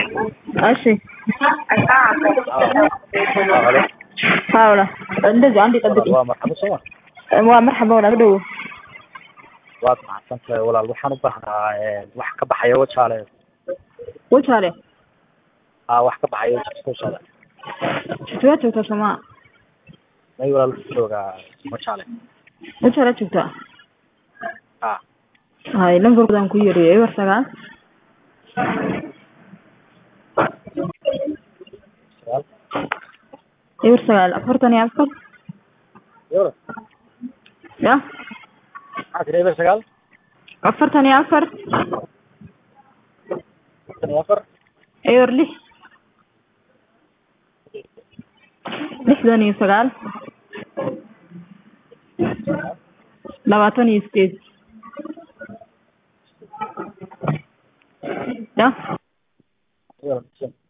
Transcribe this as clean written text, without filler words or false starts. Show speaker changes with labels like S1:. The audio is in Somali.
S1: ماشي.
S2: الو
S1: حاولة عندي
S2: walaal
S1: قدك
S2: waa marxabo soo
S1: مرحبا ولا بدو
S2: waad mahadsantahay walaal waxaan u baahnaa wax ka baxaya wajaale
S1: وش عليه
S2: wax ka baxaya wajaale
S1: شتوات شوكتا سماء
S2: may walaal joogaa wajaale
S1: وش على شوكتا
S2: ha
S1: هاي لم قردان كويري ايوه سغال
S2: sagaal
S1: ايوه سغال أفرتني أفر
S2: eber
S1: يا
S2: maxaa tiri eber sagaal
S1: أفرتني أفر
S2: 54
S1: ايوه لح داني سغال لواتني ستيج يا
S2: eber